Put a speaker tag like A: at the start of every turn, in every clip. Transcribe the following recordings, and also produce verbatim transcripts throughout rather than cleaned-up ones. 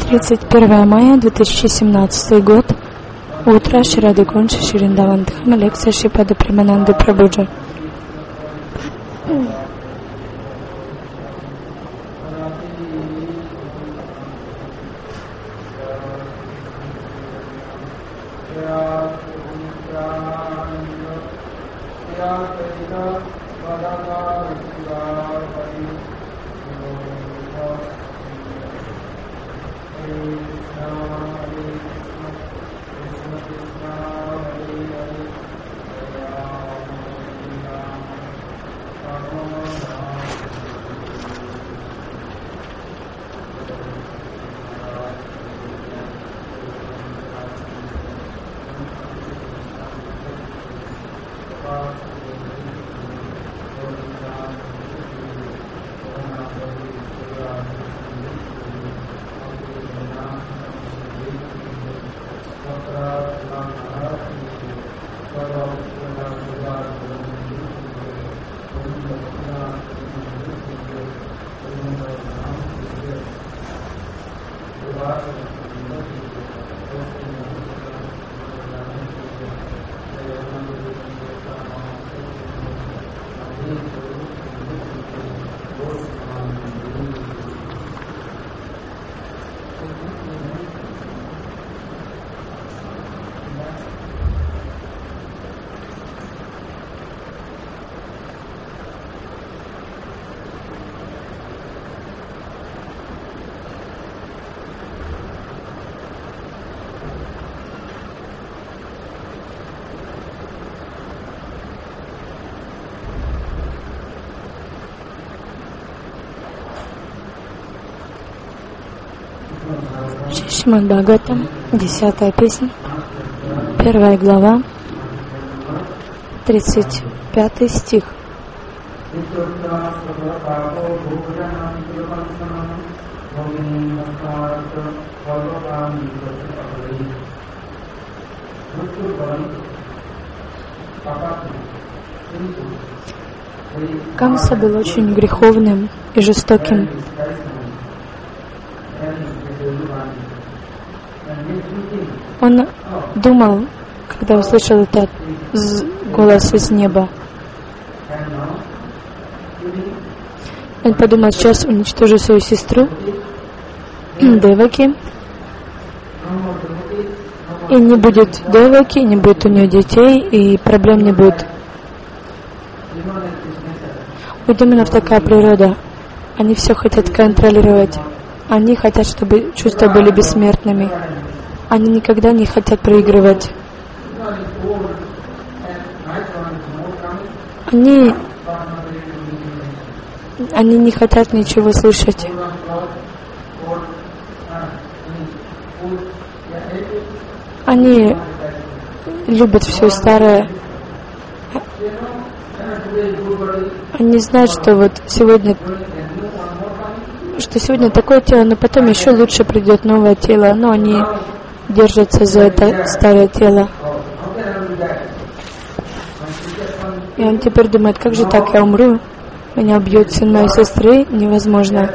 A: тридцать первое мая две тысячи семнадцатый год. Утро. Шри Рада Кунж, Шри Вриндаван Дхама. Лекция Шрипада Премананды Прабhuджи. Шримад Бхагаватам, десятая песня, первая глава, тридцать пятый стих. Камса был очень греховным и жестоким. Он думал, когда услышал этот голос из неба, он подумал, сейчас уничтожу свою сестру Деваки, и не будет Деваки, не будет у нее детей, и проблем не будет. У демонов такая природа. Они все хотят контролировать. Они хотят, чтобы чувства были бессмертными. Они никогда не хотят проигрывать. Они, они не хотят ничего слышать. Они любят все старое. Они знают, что вот сегодня, что сегодня такое тело, но потом еще лучше придет новое тело, но они держатся за это старое тело. И он теперь думает, как же так, я умру, меня убьет сын моей сестры, невозможно.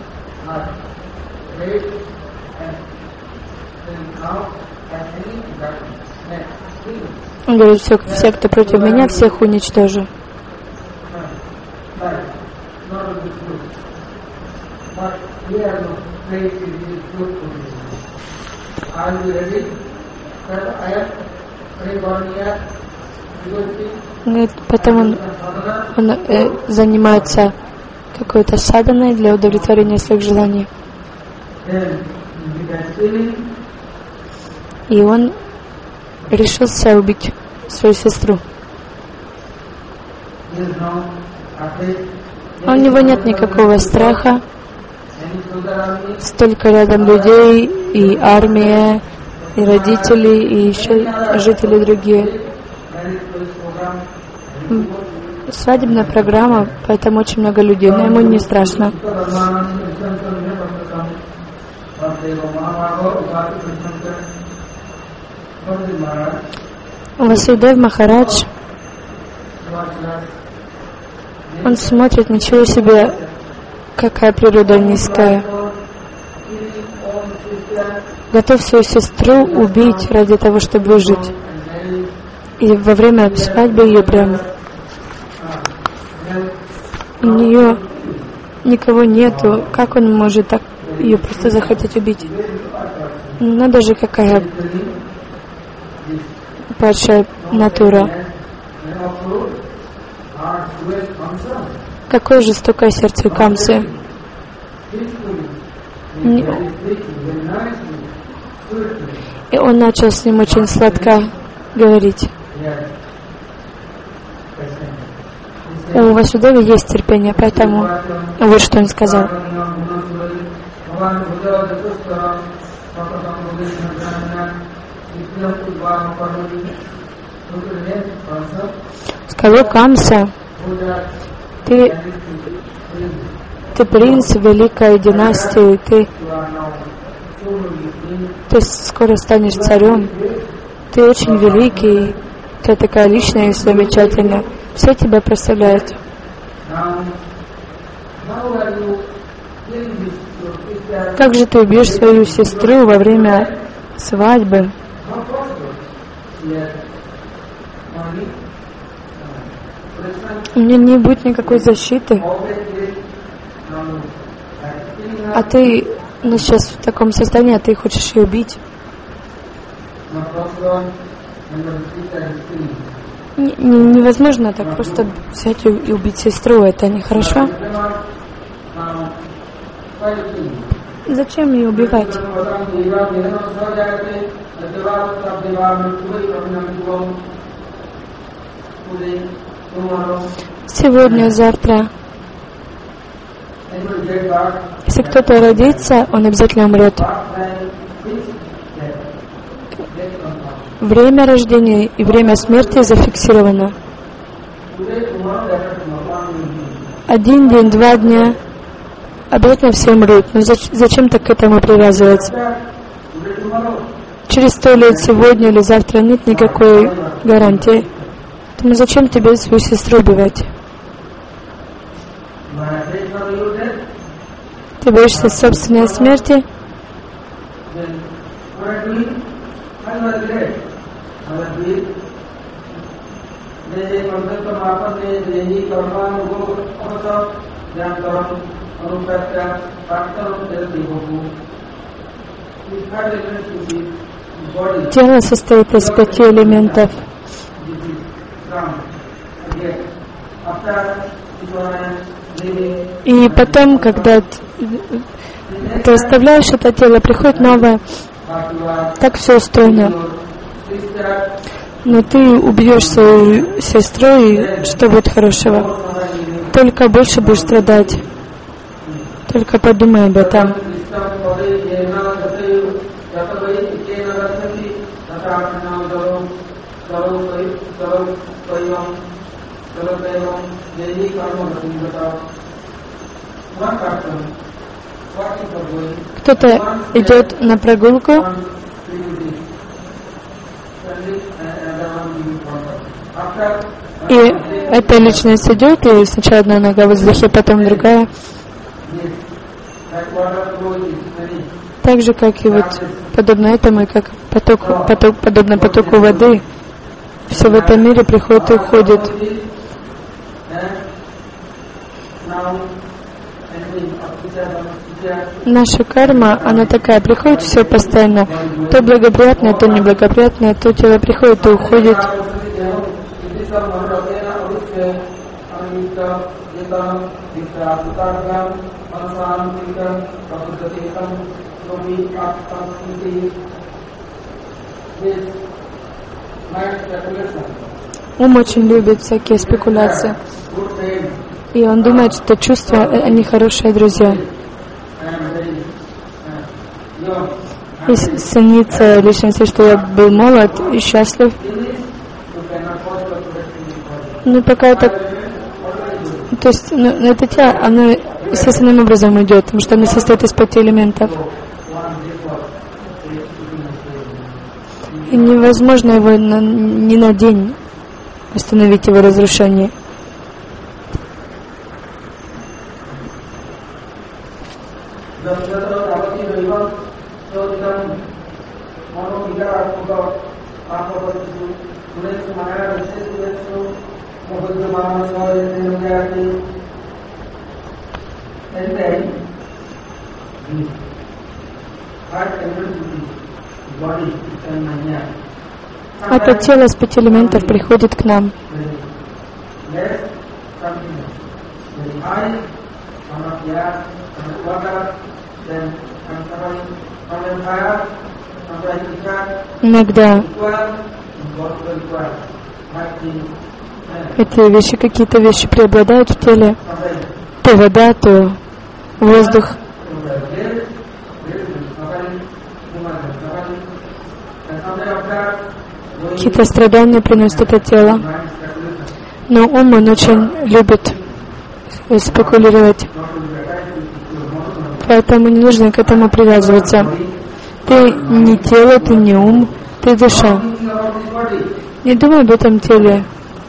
A: Он говорит, все, все, кто против меня, всех уничтожу. Говорит, потом он, он э, занимается какой-то саданой для удовлетворения своих желаний. И он решился убить свою сестру. У него нет никакого страха. Столько рядом людей, и армия, и родители, и еще жители другие. Свадебная программа, поэтому очень много людей, но ему не страшно. Васудев Махарадж, он смотрит, ничего себе, какая природа низкая. готов свою сестру убить ради того, чтобы выжить. И во время свадьбы ее прям у нее никого нету. Как он может так ее просто захотеть убить? Надо же, какая падшая натура. Какое жестокое сердце у Камсы. И он начал с ним очень сладко говорить. У Васудева есть терпение, поэтому вот что он сказал. Сказал Камса, ты, ты принц великой династии, ты, ты скоро станешь царем, ты очень великий, ты такая личная и замечательная. Все тебя прославляют. Как же ты убьешь свою сестру во время свадьбы? У меня не будет никакой защиты. А ты ну, сейчас в таком состоянии, а ты хочешь ее убить? Не, не, невозможно так просто взять и, и убить сестру. Это нехорошо. Зачем ее убивать? Сегодня, завтра. Если кто-то родится, он обязательно умрет. Время рождения и время смерти зафиксировано. Один день, два дня. Обязательно все умрут. Но зачем так к этому привязываться? Через сто лет, сегодня или завтра нет никакой гарантии. Поэтому зачем тебе свою сестру убивать? Ты боишься собственной смерти? Тело состоит из пяти элементов. И потом, когда ты оставляешь это тело, приходит новое. Так все устроено. Но ты убьешь свою сестру, и что будет хорошего? Только больше будешь страдать. Только подумай об этом. Кто-то идет на прогулку, и эта личность идет, и сначала одна нога в воздухе, потом другая. Так же, как и вот подобно этому, и как поток, поток, подобно потоку воды, все в этом мире приходит и уходит. Наша карма, она такая, приходит все постоянно. То благоприятное, то неблагоприятное, то тело приходит и уходит. Ум очень любит всякие спекуляции. И он думает, что чувства, они хорошие друзья. И снится личности, что я был молод и счастлив. Ну, пока это... То есть, ну, это тело, оно естественным образом идет, потому что оно состоит из пяти элементов. И невозможно его на, ни на день остановить, его разрушение. Это тело с пяти элементов приходит к нам. Иногда эти вещи, какие-то вещи преобладают в теле, то вода, то воздух. Какие-то страдания приносит это тело. Но ум, он очень любит спекулировать. Поэтому не нужно к этому привязываться. Ты не тело, ты не ум, ты душа. Не думай об этом теле.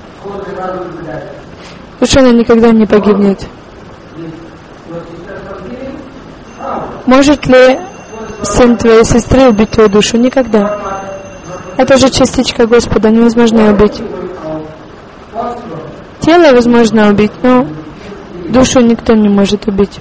A: Душа, она никогда не погибнет. Может ли сын твоей сестры убить твою душу? Никогда. Это же частичка Господа, невозможно ее убить. Тело возможно убить, но душу никто не может убить.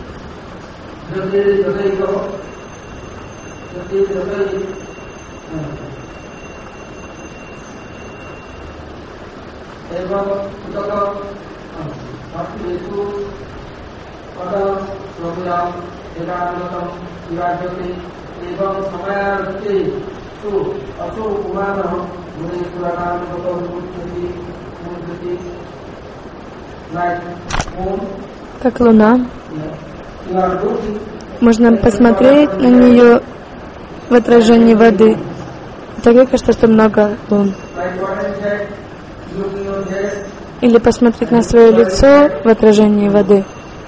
A: Как луна. Можно посмотреть на нее в отражении воды. Так мне кажется, что много лун. Или посмотреть на свое лицо в отражении воды.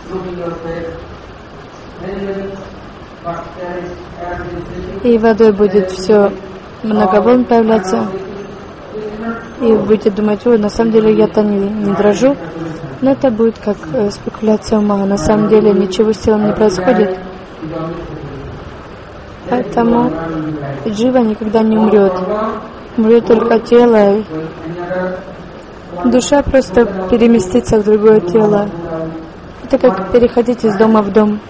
A: И водой будет все много волн появляться. И будете думать, ой, на самом деле я-то не, не дрожу. Но это будет как э, спекуляция ума. На самом деле ничего с телом не происходит. Поэтому джива никогда не умрет. Умрет только тело. Душа просто переместится в другое тело. Это как переходить из дома в дом.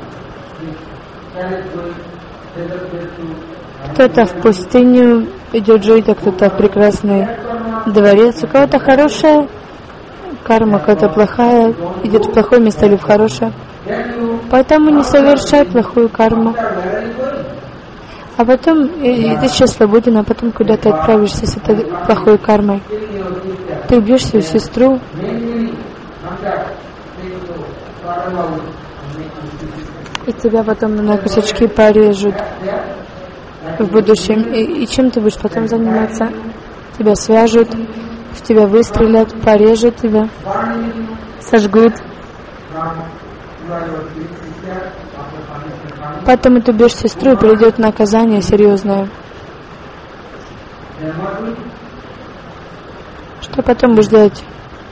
A: Кто-то в пустыню идет жить, а кто-то в прекрасный дворец. У кого-то хорошая карма, какая-то плохая, идет в плохое место или в хорошее. Поэтому не совершай плохую карму. А потом ты сейчас свободен, а потом куда ты отправишься с этой плохой кармой. Ты убьешь свою сестру. И тебя потом на кусочки порежут в будущем. И, и чем ты будешь потом заниматься? Тебя свяжут, в тебя выстрелят, порежут тебя, сожгут. Поэтому ты убьешь сестру, и придет наказание серьезное. Что потом будешь делать?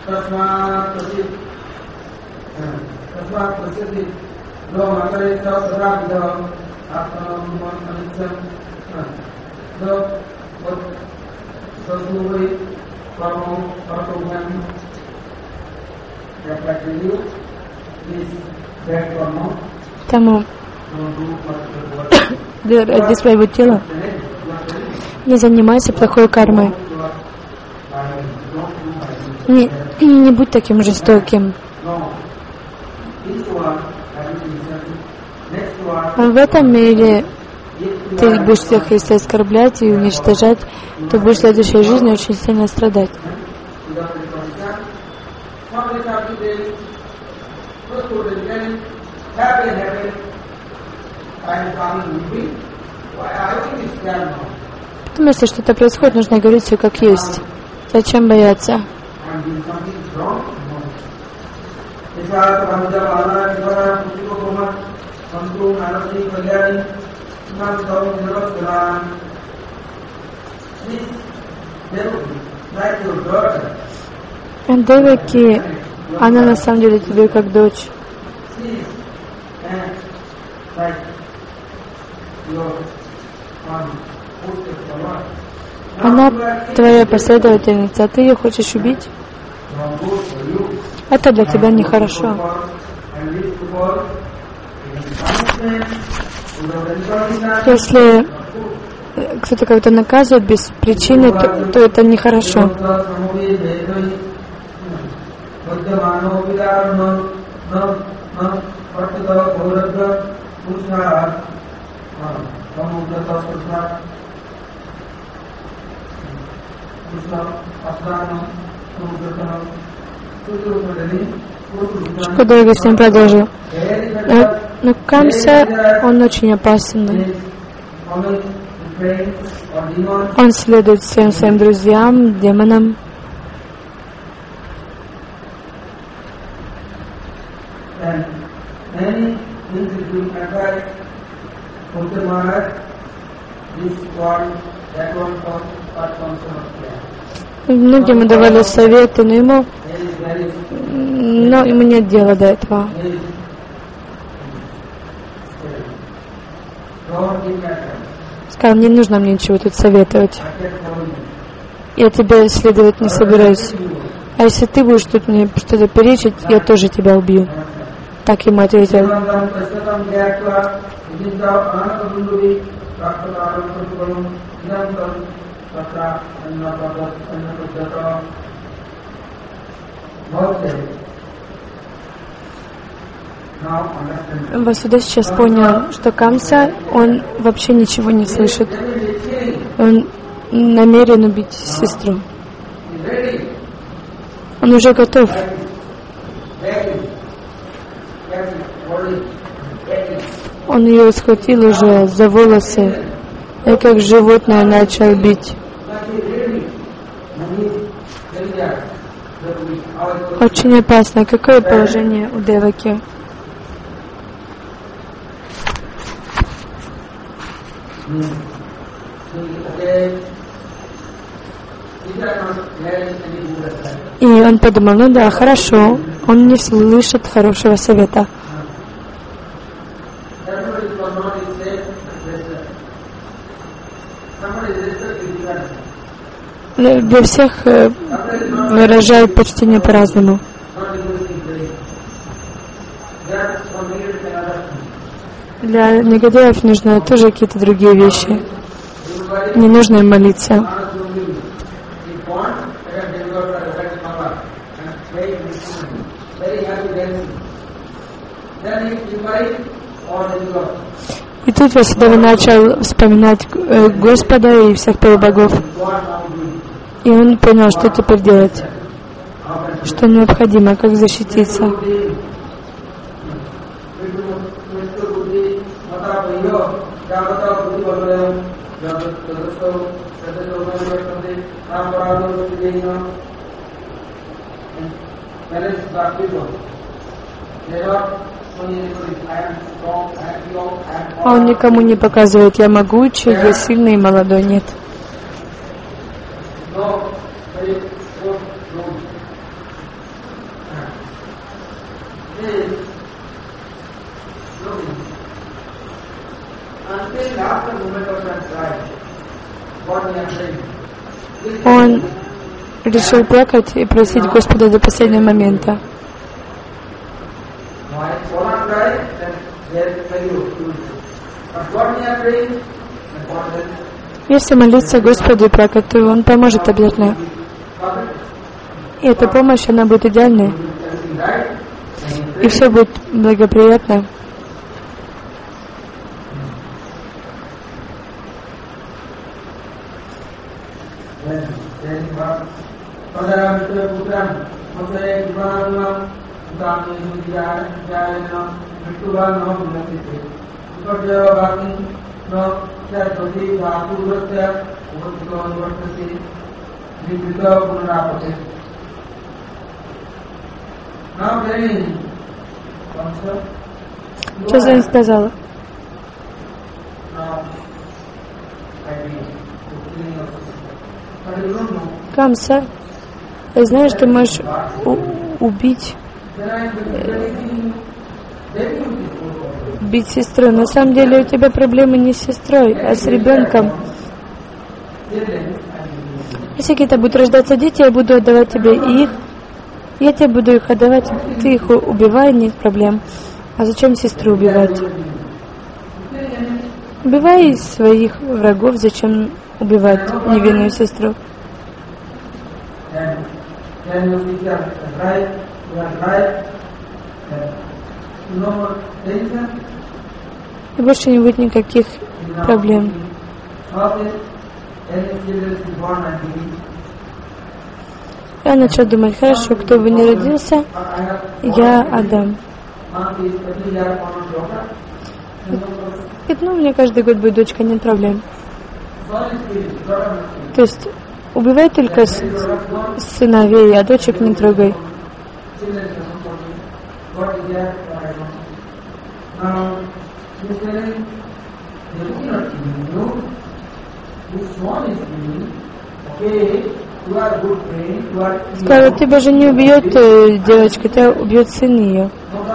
A: Тому ради своего тела не занимайся плохой кармой. Не, не будь таким жестоким. В этом мире ты будешь всех, если оскорблять и уничтожать, то будешь в следующей жизни очень сильно страдать. Потому что что-то происходит, нужно говорить все как есть. Зачем бояться? Деваки, она на самом деле тебе как дочь. Она твоя последовательница, а ты ее хочешь убить? Это для тебя нехорошо. Если кто-то кого-то наказывает без причины, то, то это нехорошо. Шукадева всем продолжил. Но Камса, он очень опасен. Он следует всем своим друзьям, демонам. Многим ему давали советы, но ему, но ему нет дела до этого. Сказал, не нужно мне ничего тут советовать. Я тебе следовать не собираюсь. А если ты будешь тут мне что-то перечить, я тоже тебя убью. Так ему ответил. Васуда сейчас понял, что Камса, он вообще ничего не слышит. Он намерен убить сестру. Он уже готов. Он ее схватил уже за волосы и как животное начал бить. Очень опасно. Какое положение у Деваки? И он подумал, ну да, хорошо, он не слышит хорошего совета. Для всех выражают почтение по-разному. Для негодяев нужны тоже какие-то другие вещи. Не нужно им молиться. И тут Васудева начал вспоминать Господа и всех полубогов. И он понял, что теперь делать, что необходимо, как защититься. А он никому не показывает, я могучий, я сильный и молодой, нет. Он решил плакать и просить Господа до последнего момента. Если молиться Господу и плакать, то Он поможет обязательно. И эта помощь, она будет идеальной. И все будет благоприятно. Что за ним сказала? Камса, ты знаешь, ты можешь у- убить убить сестру. На самом деле у тебя проблемы не с сестрой, а с ребенком. если какие-то будут рождаться дети, я буду отдавать тебе их. Я тебе буду их отдавать, ты их убивай, нет проблем. А зачем сестру убивать? Убивай своих врагов, зачем убивать невинную сестру? И больше не будет никаких проблем. Я начал думать, хорошо, кто бы не родился, я отдам. Ну, у меня каждый год будет дочка, нет проблем. То есть, убивай только с, сыновей, а дочек не трогай. Сказал, тебя же не убьет э, девочка, тебя убьет сын ее.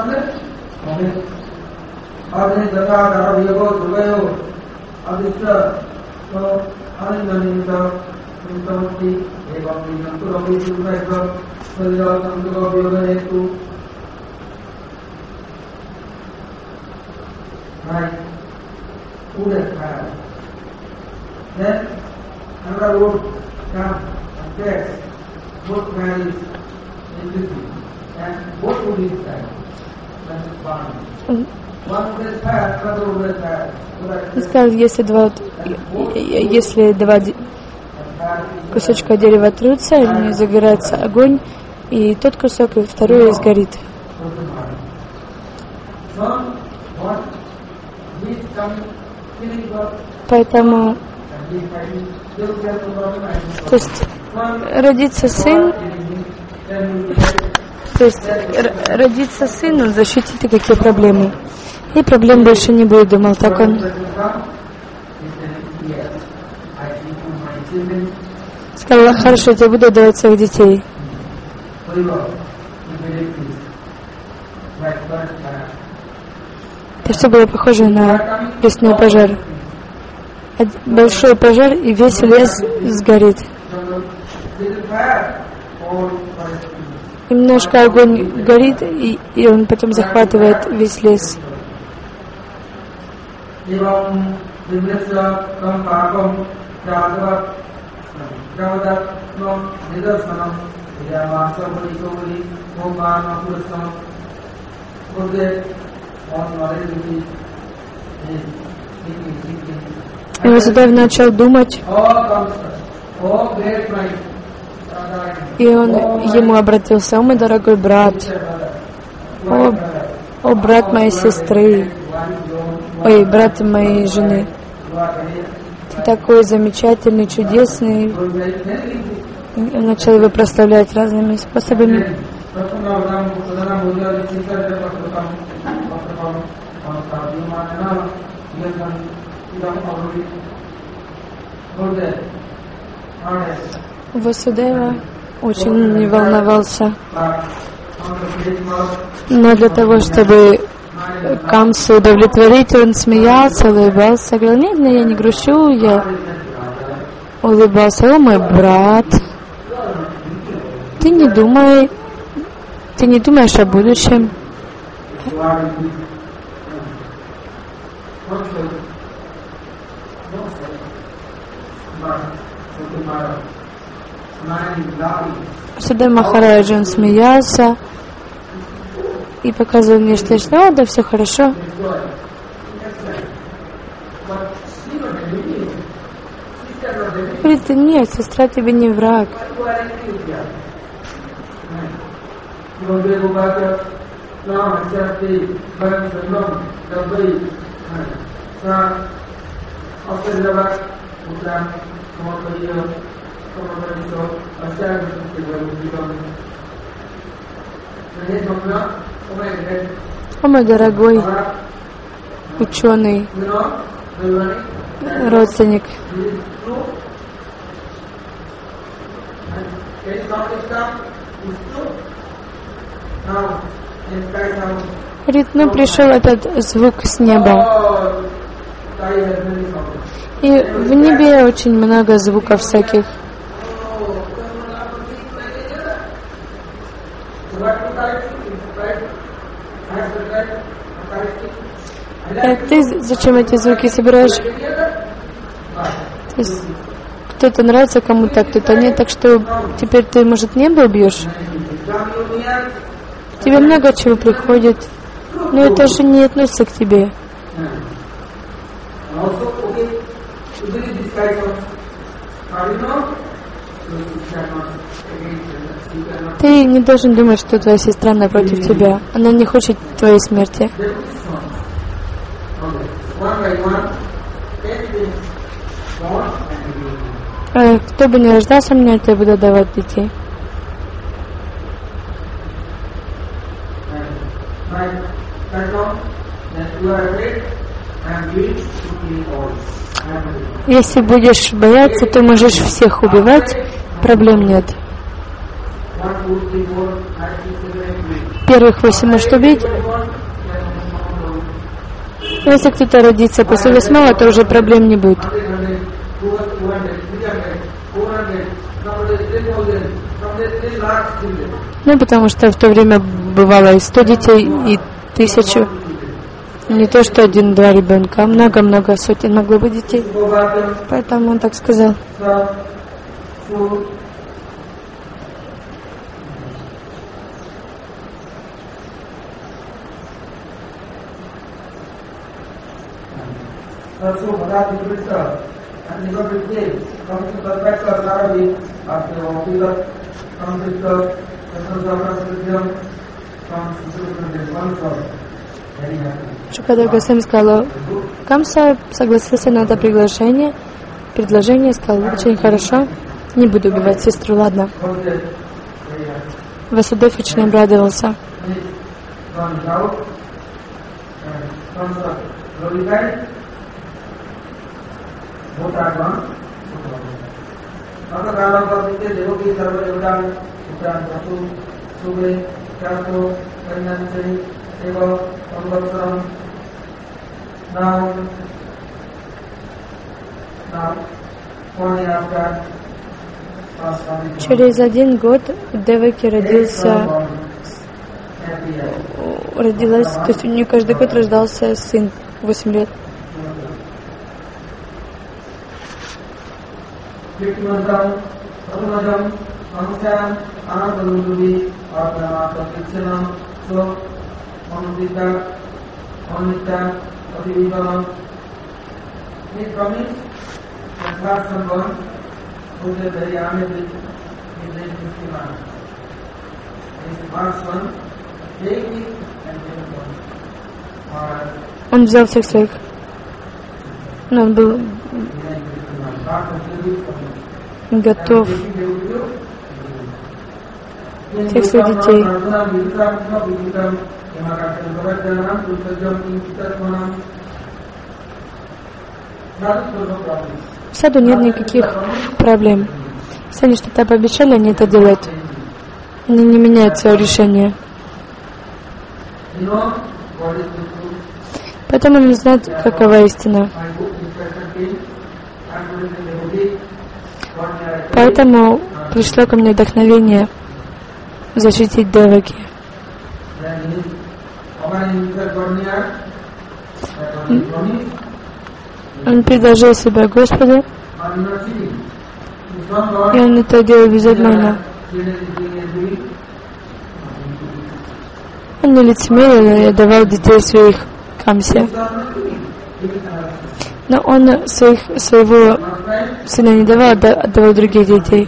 A: Он сказал, если два, если два кусочка дерева трутся, они загорается огонь, и тот кусок, и второй сгорит. Поэтому, то есть, родится сын, то есть, родится сын, он защитит и какие проблемы. И проблем больше не будет, думал так он. Сказала, хорошо, я буду давать своих детей. Это все было похоже на лесной пожар. Большой пожар, и весь лес сгорит. И немножко огонь горит, и, и он потом захватывает весь лес. И Васудев начал думать, и он ему обратился: «О, мой дорогой брат, о, о брат моей сестры, ой, брат моей жены, ты такой замечательный, чудесный». И он начал его прославлять разными способами. Васудева очень не волновался, но для того, чтобы Камсу удовлетворить, он смеялся, улыбался, говорил: нет, нет, я не грущу, я улыбался. О, мой брат, ты не думай, ты не думаешь о будущем. Сюда Махарадж, он смеялся и показывал мне, что «О, да, все хорошо». Говорит: нет, сестра тебе не враг. О, мой дорогой ученый, родственник, говорит, ну пришел этот звук с неба. И в небе очень много звуков всяких. А ты зачем эти звуки собираешь? То есть кто-то нравится кому-то, а кто-то нет, так что теперь ты, может, небо убьешь? Тебе много чего приходит, но это же не относится к тебе. Ты не должен думать, что твоя сестра напротив тебя. Она не хочет твоей смерти. А кто бы ни рождался, мне я буду давать детей. Если будешь бояться, то можешь всех убивать, проблем нет. Первых восемь может убить. Если кто-то родится после восьмого, то уже проблем не будет. Ну, потому что в то время бывало и сто детей, и тысячу. Не то, что один-два ребенка, а много-много сотен могло быть детей. Поэтому он так сказал. Шукадев Госвами сказал, Камса согласился на это приглашение, предложение, сказал, очень хорошо, не буду убивать сестру, ладно. Васудев очень обрадовался. Через один год Деваки родился, родилась, то есть у нее каждый год рождался сын, восемь лет. Он взял всех своих, но он был готов всех своих детей. В саду нет никаких проблем. Если они что-то пообещали, они это делают. Они не меняют свое решение. Поэтому они знают, какова истина. Поэтому пришло ко мне вдохновение защитить Деваки. Он предложил себя Господу, и он это делал без обмана. Он не лицемерил и давал детей своих Камсе. Но он своих, своего сына не давал, отдавал других детей.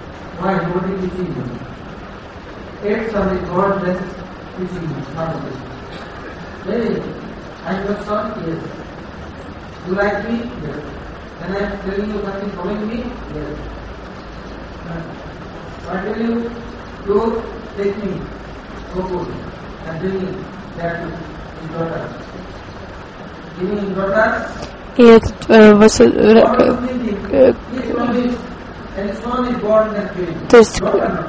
B: You like me? Yes. When I am telling you something, following me? Yes. So I tell you, go take me, go good, and bring me that in daughters. Give me in daughters.
A: И этот э, вас, э, э, то есть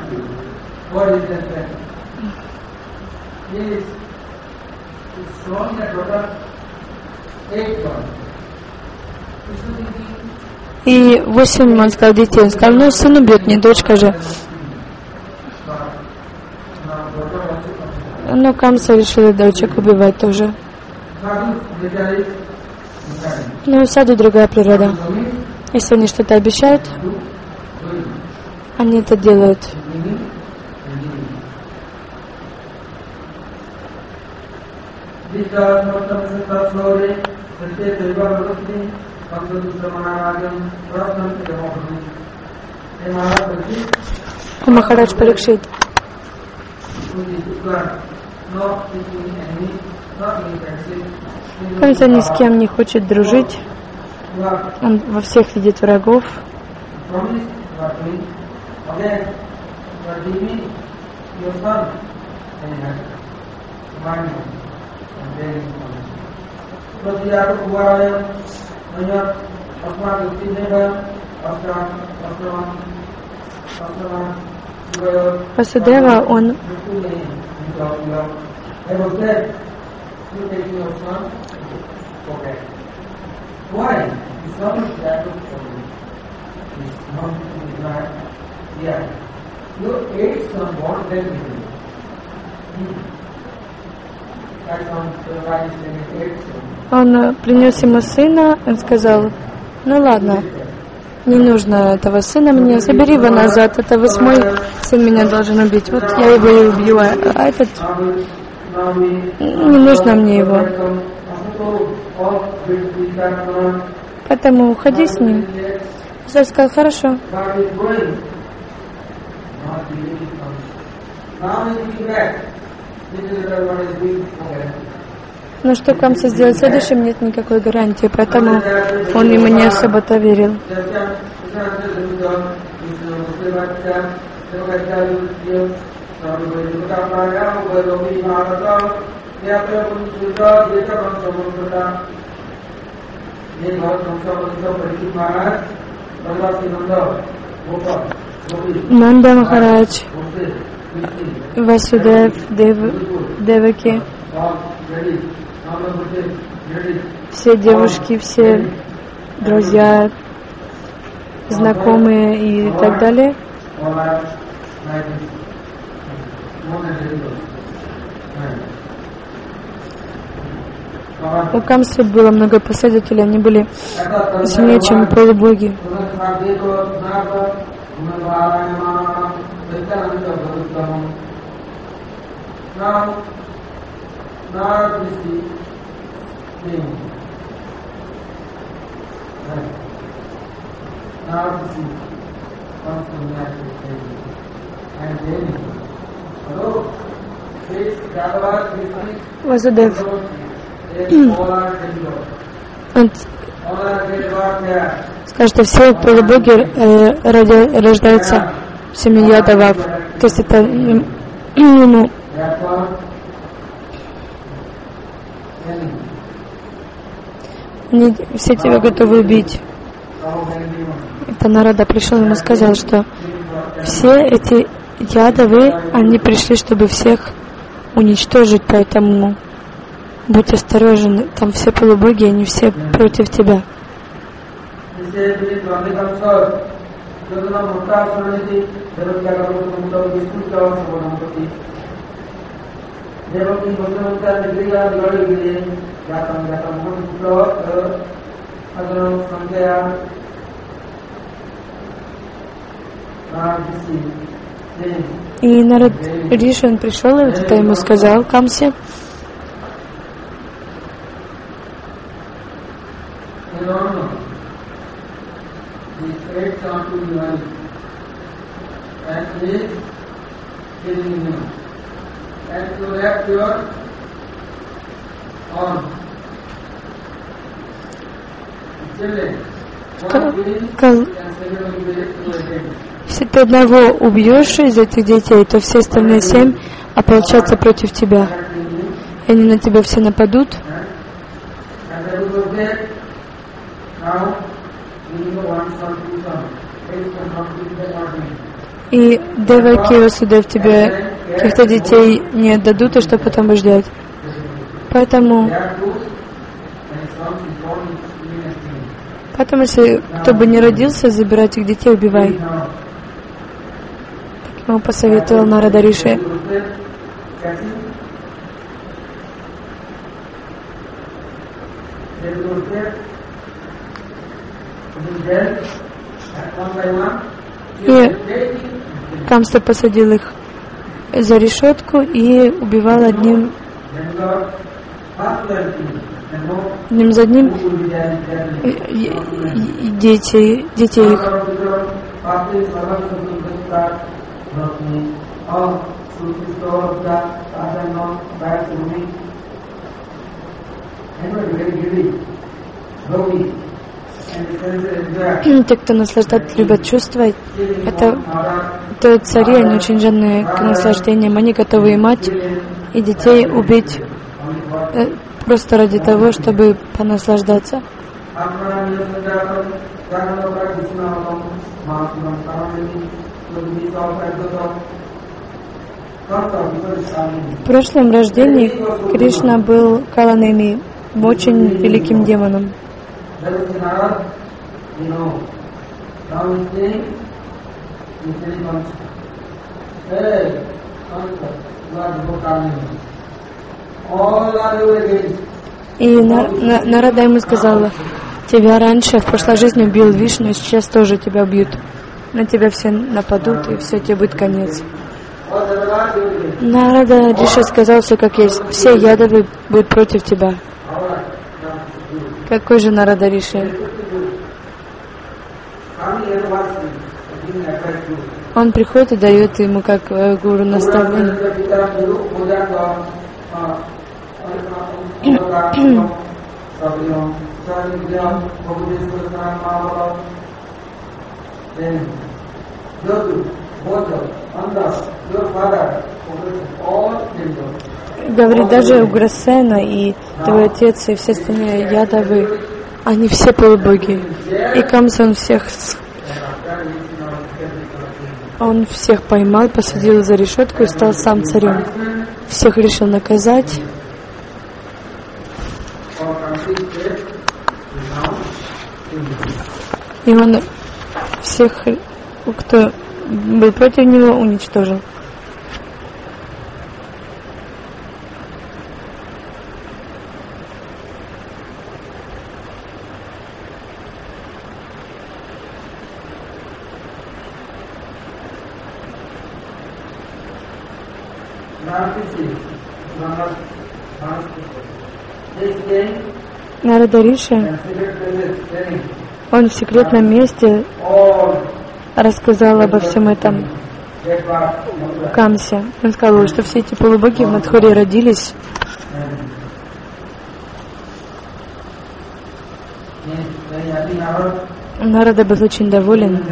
A: и восемь, он сказал, детей. Он сказал, ну, сын убьет, не дочка же. Но Камса решила дочек убивать тоже. Но у саду другая природа. Если они что-то обещают, они это делают. А Махарадж Парикшит. Камса ни с кем не хочет дружить. Он во всех видит врагов. Васудева, он Он принес ему сына, он сказал: ну ладно, не нужно этого сына мне, забери его назад, это восьмой сын меня должен убить, вот я его и убью, а этот, не нужно мне его. Поэтому уходи с ним. Царь сказал: хорошо. Но что Камса сделает следующим, нет никакой гарантии, поэтому он ему не особо-то верил. Нанда Махарадж, Васудев, Дев, Деваки, все девушки, все друзья, знакомые и так далее. У Камсы было много последователей, они были сильнее, чем полубоги. Васудев, он скажет, что все полубоги э, ради, рождаются в семье Ядавов. То есть это ему они все тебя готовы убить. Это Нарада пришел ему сказал, что все эти Ядавы, они пришли, чтобы всех уничтожить, поэтому будь осторожен, там все полубоги, они все против тебя. И Нарад Риши, он пришел, и вот это ему сказал Камсе. Кал... Если ты одного убьешь из этих детей, то все остальные семь ополчатся против тебя. И они на тебя все нападут. И Деваки и Васудев тебе каких-то детей не отдадут, и что потом будешь делать? Поэтому, поэтому если кто бы не родился, забирай этих детей, убивай. Так ему посоветовал Нарада Риши. И Камса посадил их за решетку и убивал одним, одним за одним дети, детей их. Те, кто наслаждается, любят чувства, это, это цари, они очень жадные к наслаждениям, они готовы и мать, и детей убить э, просто ради того, чтобы понаслаждаться. В прошлом рождении Кришна был Каланеми, очень великим демоном. И Нарада ему сказала: тебя раньше в прошлой жизни убил Вишну, сейчас тоже тебя убьют. На тебя все нападут, и все, тебе будет конец. Нарада Риши сказал все как есть. Все ядовы будут против тебя. Какой же Нарада Риши? Он приходит и дает ему как гуру наставление. Говорит, даже Уграсена и твой отец и все остальные ядовы, они все полубоги. И Камса он всех, он всех поймал, посадил за решетку и стал сам царем. Всех решил наказать. И он всех, кто был против него, уничтожил. Нарада Риши, он в секретном месте рассказал обо всем этом Камсе. Он сказал, что все эти полубоги в Мадхуре родились. Нарада был очень доволен.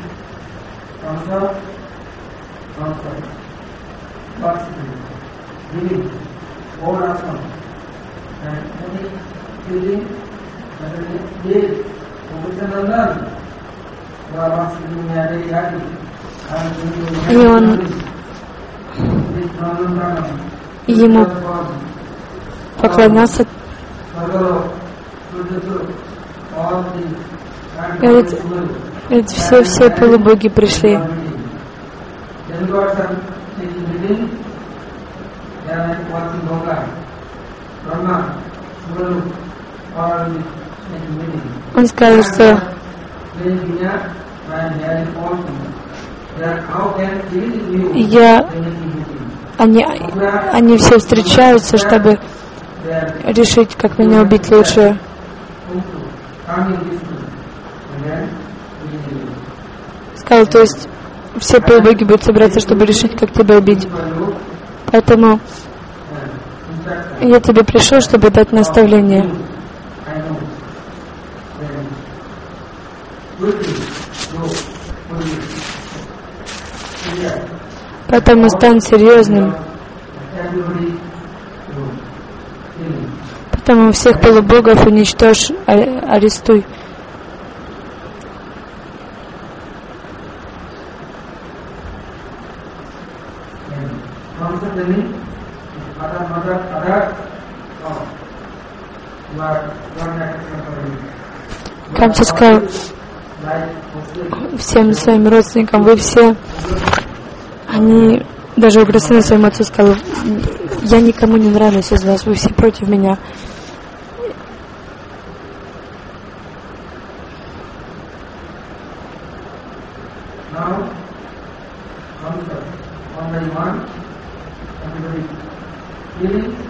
A: И он ему поклонялся. Говорит, говорит, все, все полубоги пришли. Он сказал, что я, они, они все встречаются, чтобы решить, как меня убить лучше. Сказал, то есть все полубоги будут собираться, чтобы решить, как тебя убить. Поэтому я тебе пришел, чтобы дать наставление. Поэтому стань серьезным. Поэтому всех полубогов уничтожь, арестуй. Камса сказал всем своим родственникам, вы все, они, даже Уграсена своему отцу сказал, я никому не нравлюсь из вас, вы все против меня.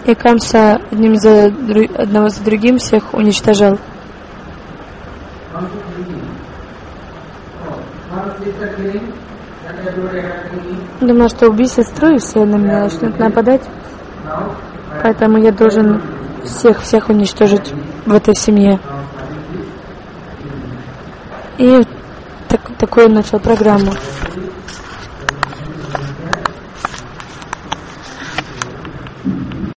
A: И Камса одним за, одного за другим всех уничтожал. Думал, что убей сестру, и все на меня начнут нападать. Поэтому я должен всех-всех уничтожить в этой семье. И так, такую начал программу.